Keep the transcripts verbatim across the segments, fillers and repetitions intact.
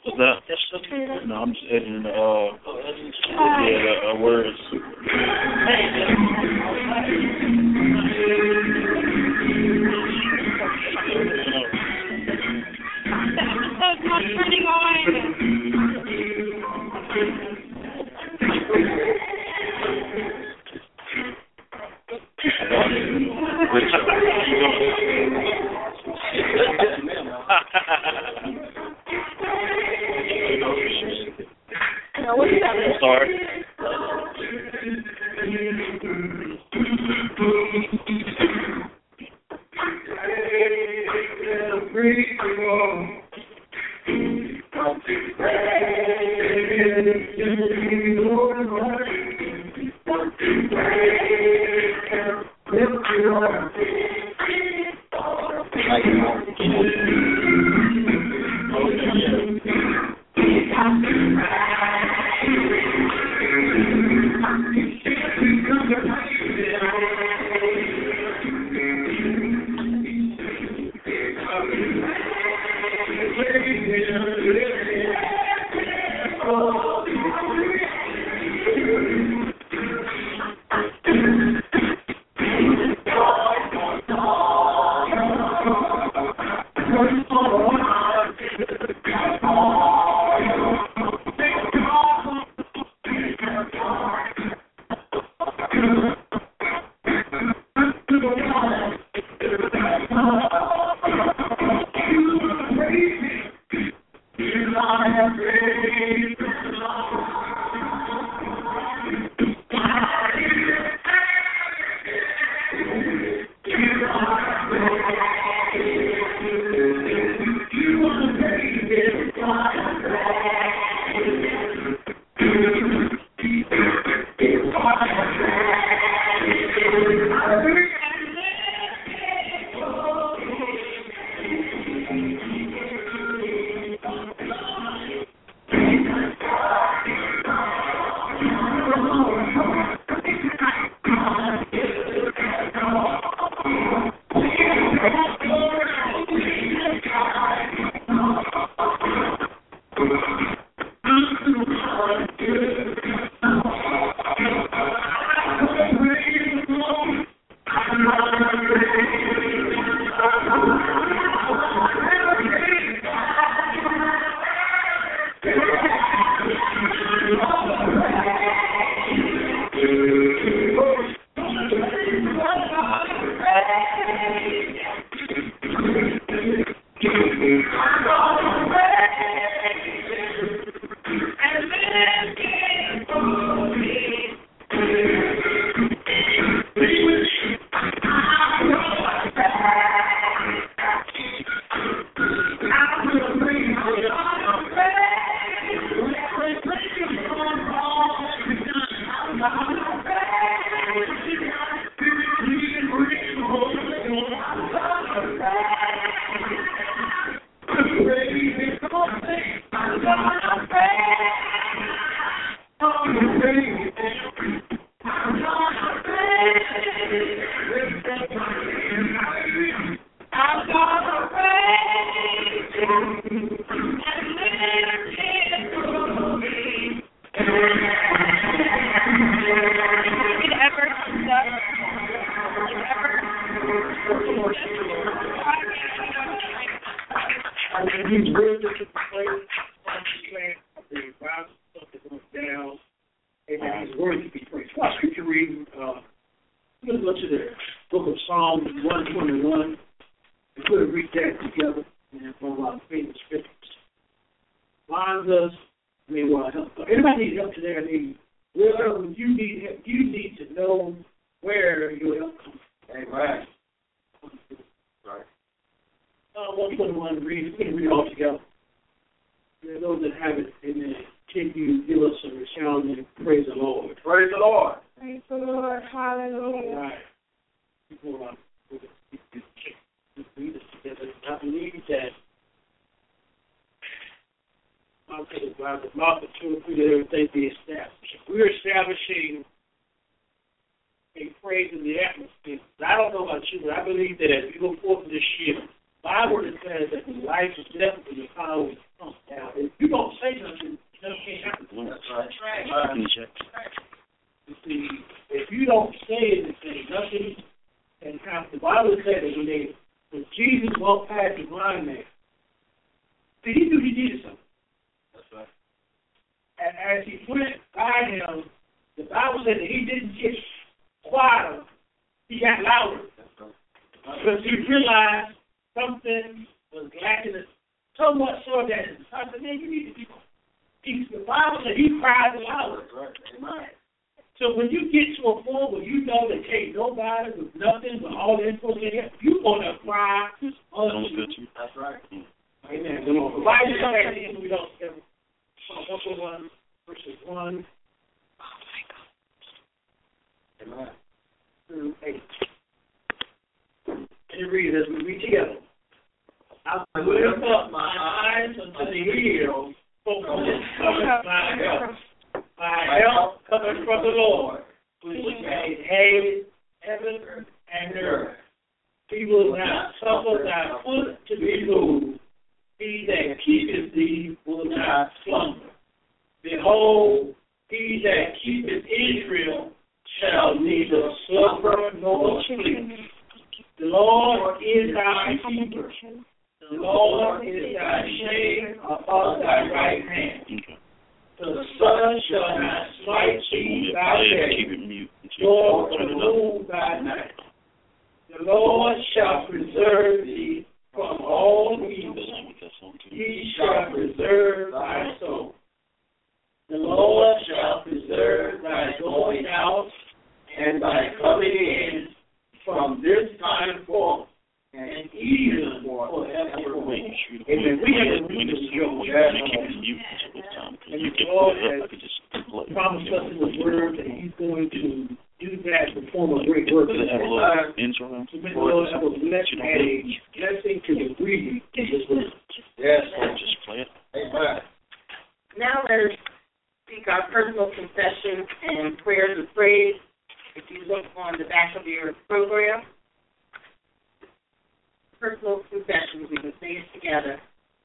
What's that? No, I'm just editing the, uh, yeah, the uh, words. That's not turning on. No, what's that? Sorry. Bible declares that life is death and the power of the tongue. Now, if you don't uh, you see, if you don't say anything, nothing can happen. The Bible said that when they, when Jesus walked past the blind man, see, he knew he needed something. That's right. And as he went by him, the Bible said that he didn't get quieter, he got louder. Because he realized something was lacking, so much so that I said, man, you need to be he, the Bible said he cried louder. Right. So when you get to a point where you know that can't nobody with nothing but all the info in here, you're going to cry. That's right. Amen. The Bible says we don't ever. Number one, verses one. Amen. Through eight. And it reads as we read together. I lift up my eyes unto the hills, for whence cometh my help. My help cometh from the Lord, which made heaven and earth. He will not suffer thy foot to be moved. He that keepeth thee will not slumber. Behold, he that keepeth Israel shall neither slumber nor sleep. The Lord is thy keeper. The Lord is thy shade upon thy right hand. The sun shall not smite thee by day, nor the moon by night. The Lord shall preserve thee from all evil. He shall preserve thy soul. The Lord shall preserve thy going out and thy coming in from this time forth and even forevermore. Amen. We have to read this joke. And the Lord has promised us in His Word that He's going to do that to perform a great work. Does it have a little intro? So may the Lord have a blessing and a blessing to the reading of His Word. Yes, just play it. Amen. Now let us speak our personal confession and prayers of praise. If you look on the back of your program, personal confessions, we can say it together.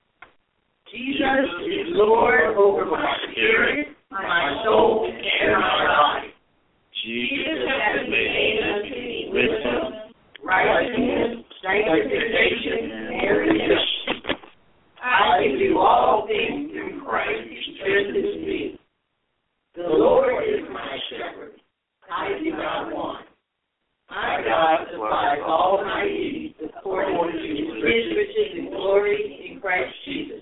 Jesus is Lord over my spirit, my soul, and my body. Jesus has made unto me wisdom, righteousness, sanctification, and redemption. I can do all things through Christ who strengthens me. The Lord is my shepherd. I do not want. My God supplies all my needs according to His riches and glory in Christ Jesus.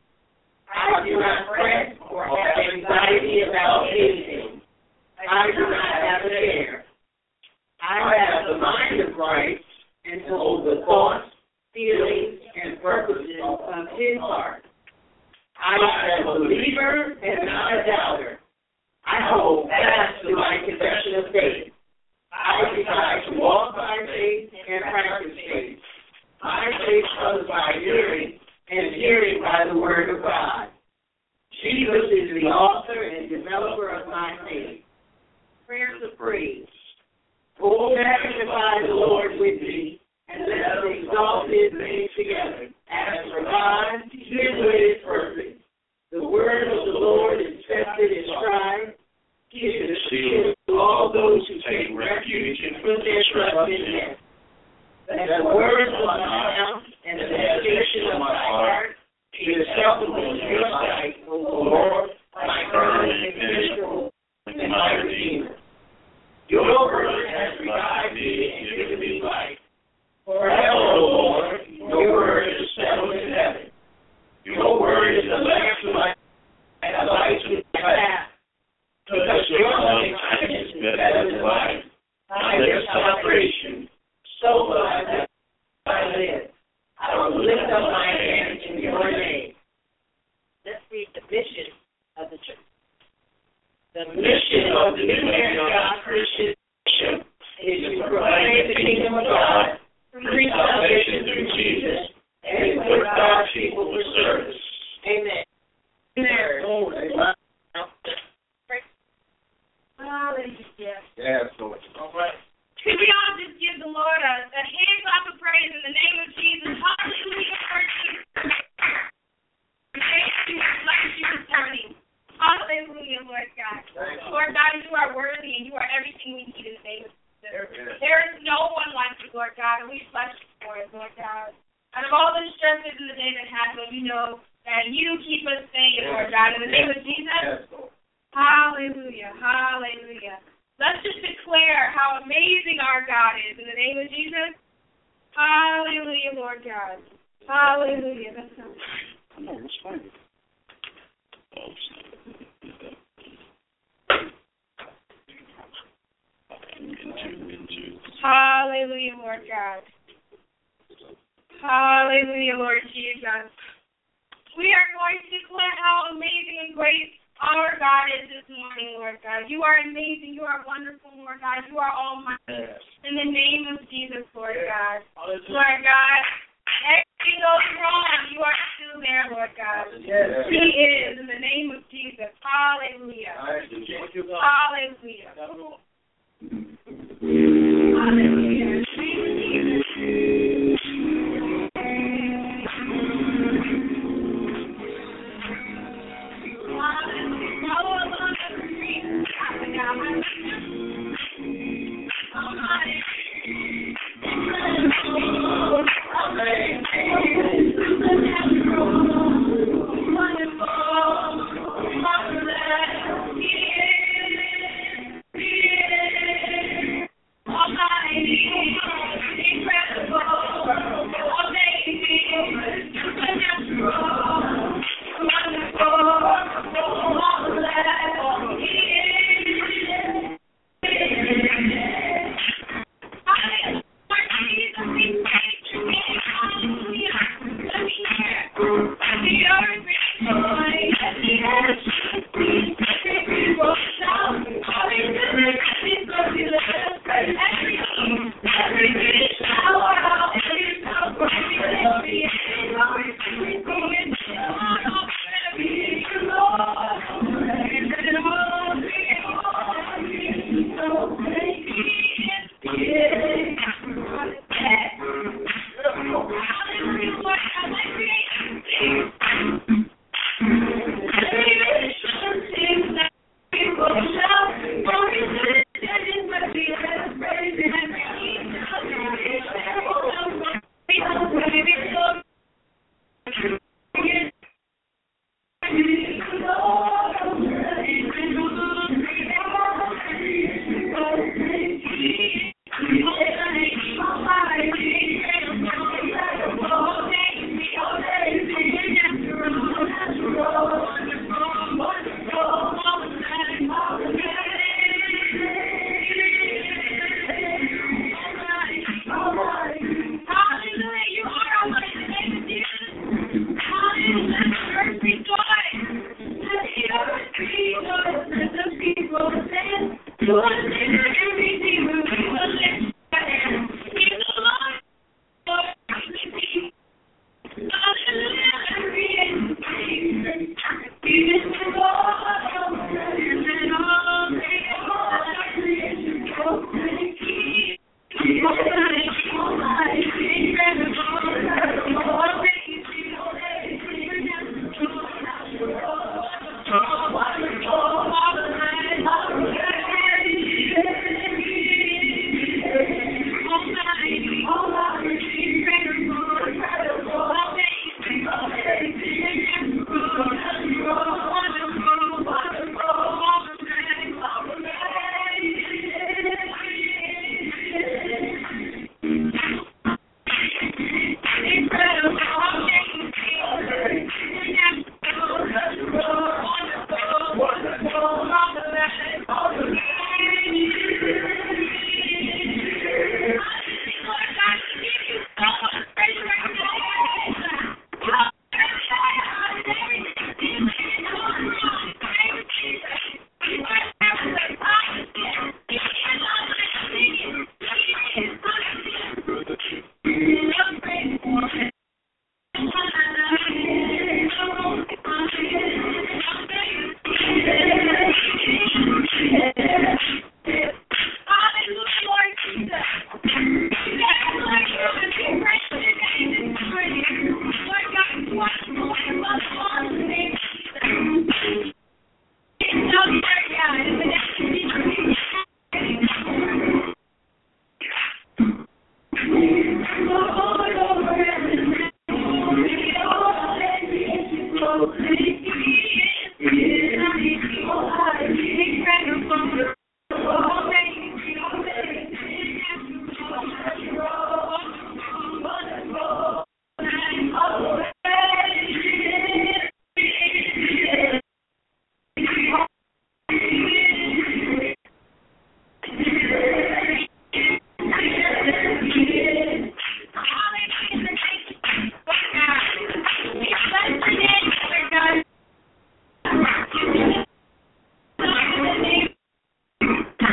I do not fret or have anxiety about anything. I do not have a care. I have the mind of Christ and hold the thoughts, feelings, and purposes of His heart. I am a believer and not a doubter. I hold fast to my confession of faith. I desire to walk by faith and practice faith. My faith comes by hearing, and hearing by the Word of God. Jesus is the author and developer of my faith. Prayers of praise. Oh, magnify the Lord with me, and let us exalt His name together. As for God, His way is perfect. The word of the Lord is tested and tried. He is a shield to all those who take refuge and put their trust in Him. That the words of my mouth and the meditation of my heart be acceptable in your sight, O Lord, my God and Israel, and my Redeemer. Your word has revived me and given me life. Forever, O Lord, your word is settled in heaven. Your word is a lamp to my and a light to my path. Because your loving kindness is better than life, I live celebration. So will I live. I will lift up my hand in your name. Let's read the mission of the church. The mission of the New Antioch Christian Church is to proclaim the kingdom of God, preach salvation through Jesus, and equip God's people for service. Amen. Amen. Hallelujah. Yes, Lord. All right. Can we all just give the Lord a, a hand clap of praise in the name of Jesus? Hallelujah. Thank you. Bless you returning. Hallelujah, Lord God. Lord God, you are worthy and you are everything we need in the name of Jesus. There is no one like you, Lord God, and we bless you for it, Lord God. Out of all the stresses in the day that happened, you know that you keep us safe, Lord God, in the name of Jesus. Hallelujah, hallelujah. Let's just declare how amazing our God is in the name of Jesus. Hallelujah, Lord God. Hallelujah. That's not I know, it's fine. Oh, into, into. Hallelujah, Lord God. Hallelujah, Lord Jesus. We are going to declare how amazing and great our God is this morning, Lord God. You are amazing. You are wonderful, Lord God. You are almighty. Yes. In the name of Jesus, Lord God. Hallelujah. Lord God, everything goes wrong. You are still there, Lord God. Yes. He is, in the name of Jesus. Hallelujah. Hallelujah. Hallelujah.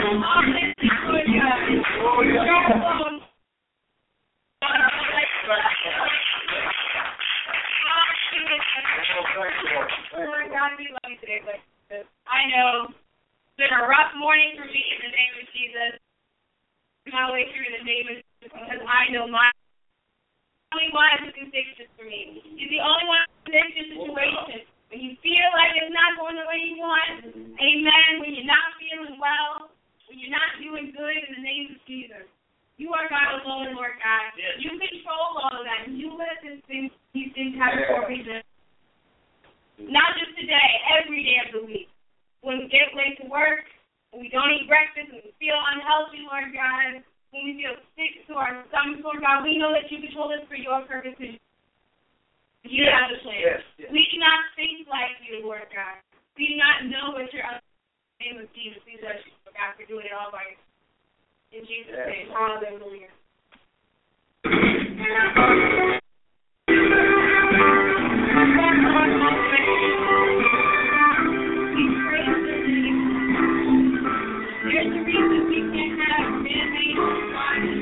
Lord God, we love you today. I know it's been a rough morning for me in the name of Jesus. My way through in the name of Jesus because I know my only one who can fix this for me. He's the only one who can fix your situation. When you feel like it's not going the way you want, amen, when you're not feeling well, when you're not doing good in the name of Jesus. You are God alone, Lord God. Yes. You control all of that. You let these things, these things happen for a reason. Not just today, every day of the week. When we get late to work, when we don't eat breakfast, when we feel unhealthy, Lord God, when we feel sick to our stomachs, Lord God, we know that you control us for your purposes. You yes. have a plan. Yes. Yes. We do not think like you, Lord God. We do not know what you're up to. In the name of Jesus, we bless you, Lord God, for doing it all by yourself. In Jesus' yes. name, hallelujah. There's a reason we can't have man-made God and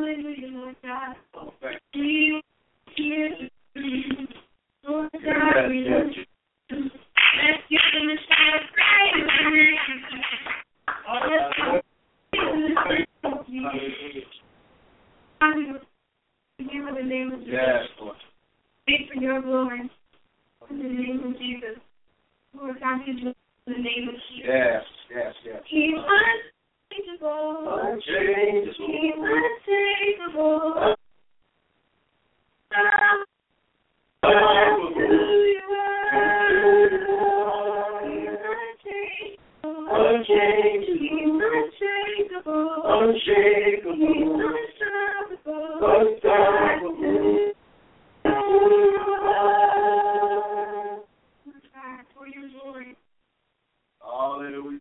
Hallelujah, Lord God. We hear you. Lord God, we love you. Let's give them a shout of praise. Hallelujah. Thank you for the name of Jesus. Yes, Lord. Speak for your glory. In the name of Jesus. Lord God, we do in the name of Jesus. Yes, yes, yes. He was unchangeable. Unchangeable. He was unchangeable. Unchangeable, unshakable, unstoppable, for your glory. Hallelujah.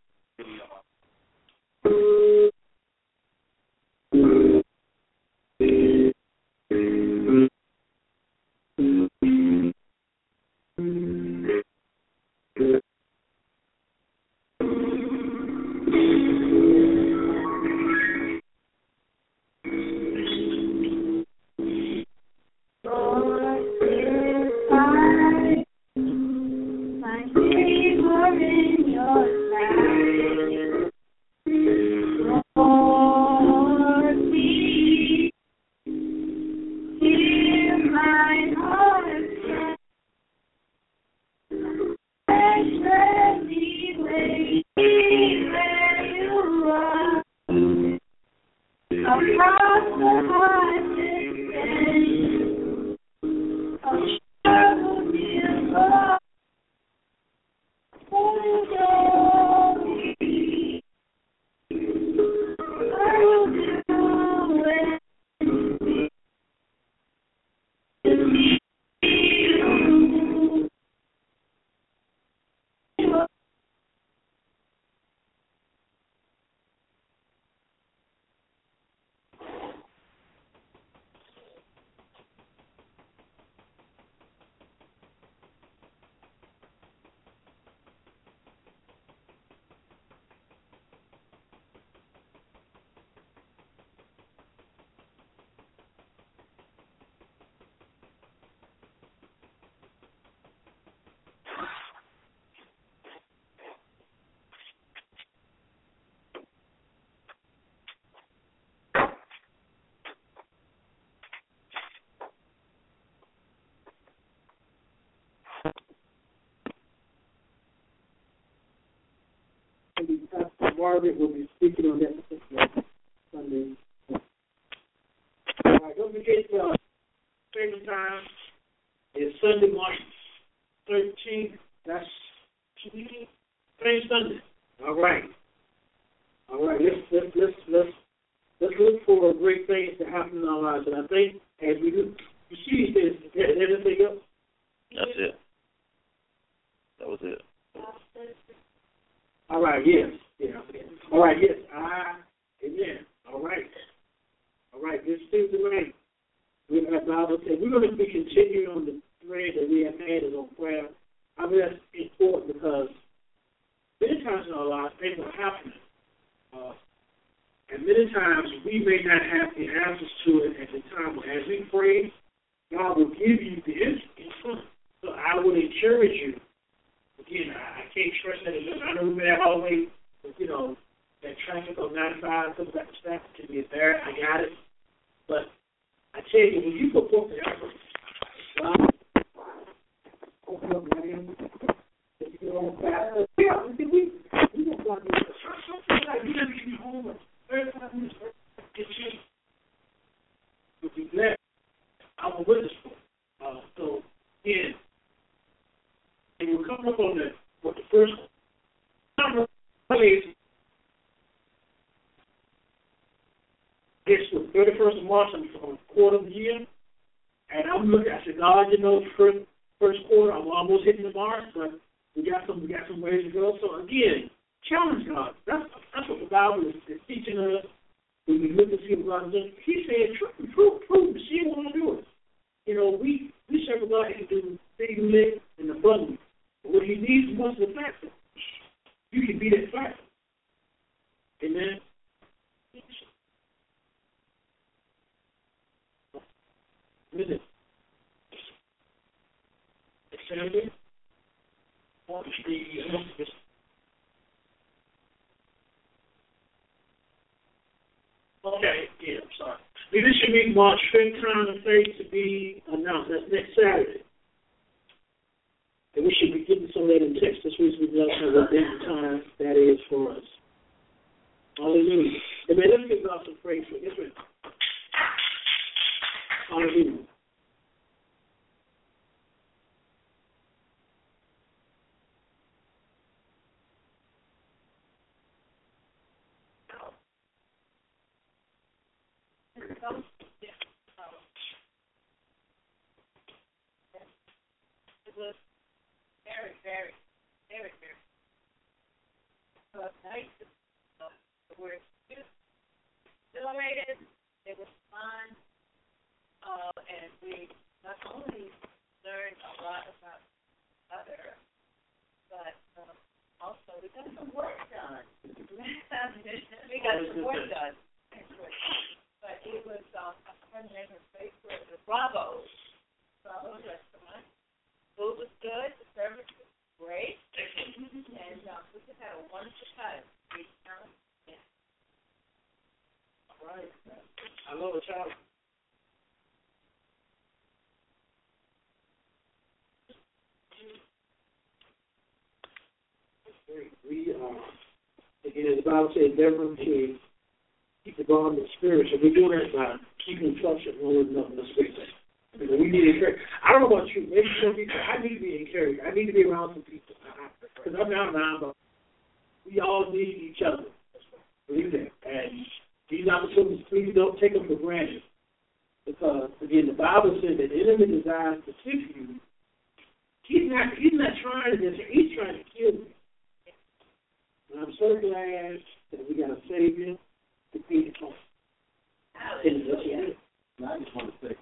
Pastor Margaret will be speaking on that particular Sunday. All right, don't forget uh, favorite time is Sunday, March thirteenth. That's Sunday, Sunday. All right. All right. Let's let's let's let's let's look for great things to happen in our lives. And I think as we do, you see this. Is there anything else? That's it. That was it. All right, yes. Yeah. All right, yes. Ah, amen. All right. All right, this Tuesday night, we have Bible study. We're going to be continuing on the thread that we have had is on prayer. I mean, that's important because many times in our lives, things are happening. Uh, and many times we may not have the answers to it at the time. But as we pray, God will give you the answer. So I would encourage you. Again, I, I can't stress that enough. I know we may have always, you know, that traffic on ninety-five, something like that can be there. I got it. But I tell you, when you put forth the effort, God, open up my hands. If you go on fast, yeah, we we we don't want to do something like you just get me home and every five minutes, get you. You'll be glad. I'm a witness for it. Uh, so, again, and we'll come up on the, what the first number place. It's the thirty-first of March, I'm on the quarter of the year. And I'm looking, I said, God, you know, first, first quarter, I'm almost hitting the mark, but we got some we got some ways to go. So, again, challenge God. That's, that's what the Bible is, is teaching us. When we look to see what God is doing, He said, prove, prove, prove to see what I'm doing. You know, we, we serve a God who can do things live in abundance. What He needs from us is a platform. You can be that platform. Amen. minute. Saturday? What's the announcement? Okay, yeah, I'm sorry. Leadership Meeting March fifth, time and place to be announced. That's next Saturday. And we should be getting some of that in text this week. We know what that time that is for us. Hallelujah. Amen. Let's give God some praise for Israel. Hallelujah. It was very, very, very, very uh, nice. Uh, we're exhilarated. It was fun. Uh, and we not only learned a lot about other, but um, also we got some work done. we got some work done. But it was um, a friend named Facebook, the Bravo, Bravo restaurant. Food was good. The service was great. And um, we just had a wonderful time. Yeah. All right. I love a child. We, uh, again, as the Bible says, endeavor to keep the garden of spirit. So we do that by keeping in touch with one another in the spirit. You know, we need encouragement. I don't know about you. Maybe some people, I need to be encouraged. I need to be around some people. Because I'm not around, but we all need each other. Believe that. And these opportunities, please don't take them for granted. Because, again, the Bible says that the enemy desires to sift you. He's not, he's not trying to, he's trying to kill you. And I'm so glad that we got a Savior to feed us. I just want to say,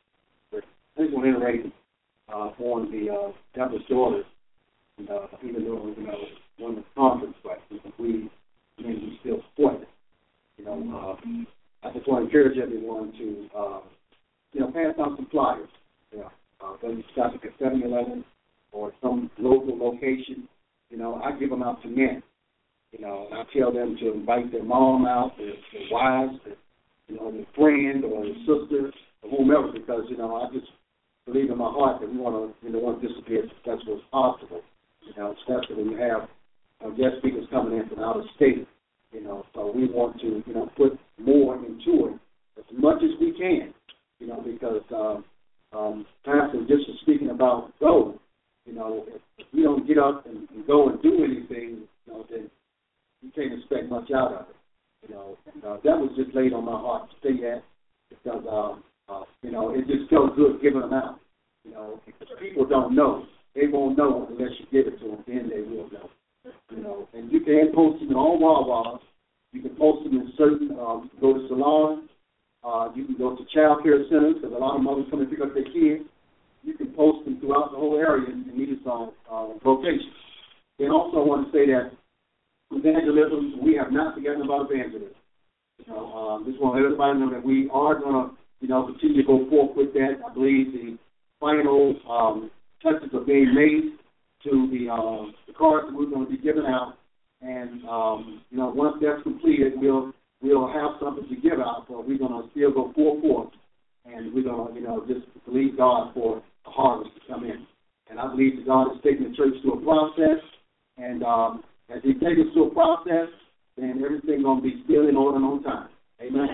I just want to iterate uh, on the uh, Devil's Daughters, and, uh, even though, you know, one of the conference, but we, I mean, we still support it. You know, uh, I just want to encourage everyone to, uh, you know, pass out some flyers. Yeah, uh, whether you stop at seven eleven or some local location, you know, I give them out to men. You know, I tell them to invite their mom out, their, their wives, their, you know, their friend or their sister or whomever, because, you know, I just believe in my heart that we want to, you know, want to disappear as successful as possible. You know, especially when you have uh, guest speakers coming in from out of state. You know, so we want to, you know, put more into it as much as we can. You know, because um, um, Pastor just was speaking about go. You know, if we don't get up and, and go and do anything, you know, then you can't expect much out of it. You know, and, uh, that was just laid on my heart to say that because, um, uh, you know, it just felt good giving them out. You know, because people don't know. They won't know unless you give it to them. Then they will know. You know, and you can post them on Wawa. You can post them in certain, um, go to salons. Uh, you can go to child care centers because a lot of mothers come and pick up their kids. You can post them throughout the whole area in these uh, uh, locations. Then also I want to say that evangelism, we have not forgotten about evangelism. You know, um, just want to let everybody know that we are going to, you know, continue to go forth with that. I believe the final um, touches are being made to the, uh, the cards that we're going to be giving out. And, um, you know, once that's completed, we'll we'll have something to give out, but we're going to still go full force. And we're going to, you know, just believe God for the harvest to come in. And I believe that God is taking the church through a process. And um, as He takes us through a process, then everything's going to be still in order and on time. Amen.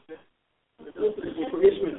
For Israel.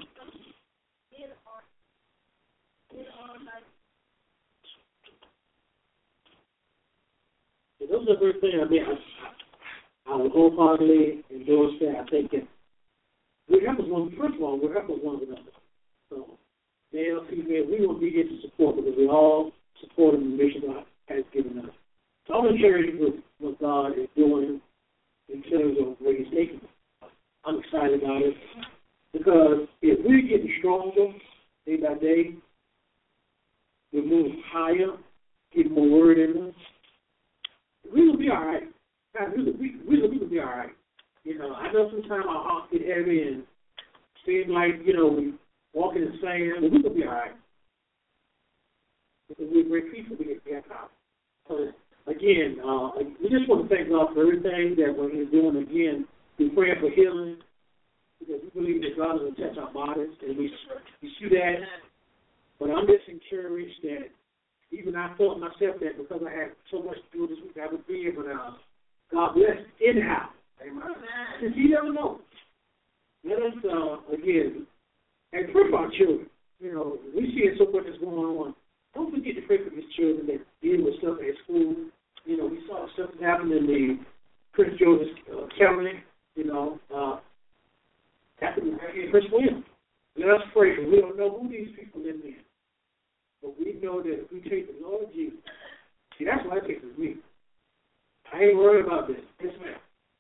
Those are the first things I mean. I, I would wholeheartedly endorse that. I think that we help us one. First of all, we help us one another. So, male, female, we will be here to support because we all support the mission God has given us. So I'm encouraged with what God is doing in terms of where He's taking us. I'm excited about it because if we're getting stronger day by day, we're moving higher, getting more word in us. We will be all right. We will, we, we, will, we will be all right. You know, I know sometimes our hearts get heavy and seem like, you know, we, walking in sand, we're going to be all right. Because we're great people, we get back out. So, again, uh, we just want to thank God for everything that we're doing. Again, we're praying for healing, because we believe that God will touch our bodies, and we, we see that. But I'm just encouraged that even I thought myself that because I had so much to do this week, I would be able to, uh, God bless, anyhow. Amen. You never know. Let us, uh, again, and pray for our children. You know, we see so much that's going on. Don't forget to pray for these children that deal with stuff at school. You know, we saw stuff that happened in the Prince George's uh, County, you know, uh, happened in Prince William. Let us pray, because we don't know who these people live in. But we know that if we take the Lord Jesus, see, that's what I take with me. I ain't worried about this. Yes, ma'am.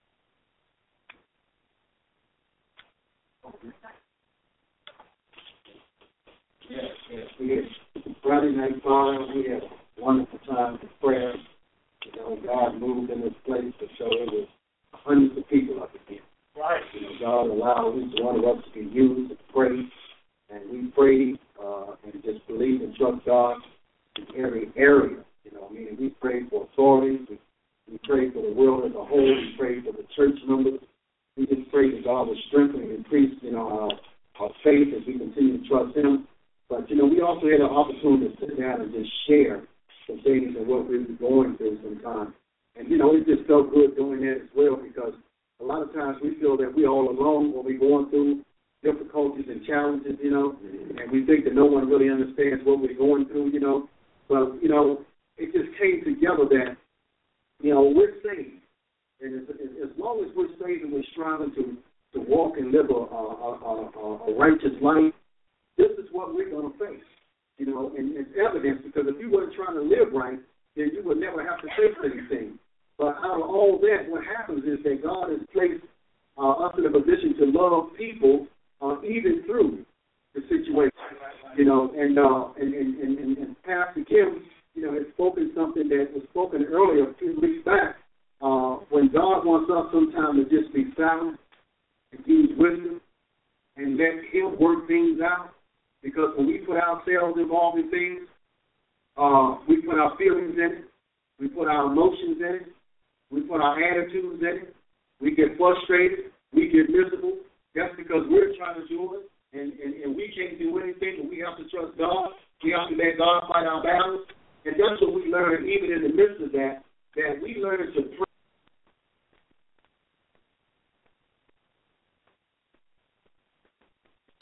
Yes, yes. We had Friday night fire. We had a wonderful time of prayer. You know, God moved in this place to show it was hundreds of people up again. Right. You know, God allowed each one of us to be used to pray. And we prayed uh, and just believe and trust God in every area. You know, I mean, we prayed for authorities. We, we prayed for the world as a whole. We prayed for the church members. We just prayed that God would strengthen and increase, you know, our, our faith as we continue to trust Him. But, you know, we also had an opportunity to sit down and just share some things and what we were going through sometimes. And, you know, it just felt good doing that as well, because a lot of times we feel that we're all alone when we're going through difficulties and challenges, you know, and we think that no one really understands what we're going through, you know. But, you know, it just came together that, you know, we're saved. And as, as long as we're saved and we're striving to, to walk and live a, a, a, a righteous life, this is what we're going to face, you know, and it's evidence, because if you weren't trying to live right, then you would never have to face anything. But out of all that, what happens is that God has placed uh, us in a position to love people uh, even through the situation, you know, and, uh, and, and, and, and Pastor Kim, you know, has spoken something that was spoken earlier a few weeks back, uh, when God wants us sometimes to just be silent and use wisdom and let Him work things out. Because when we put ourselves involved in things, uh, we put our feelings in it, we put our emotions in it, we put our attitudes in it, we get frustrated, we get miserable. That's because we're trying to do it, and, and, and we can't do anything, but we have to trust God. We have to let God fight our battles. And that's what we learn even in the midst of that, that we learn to pray.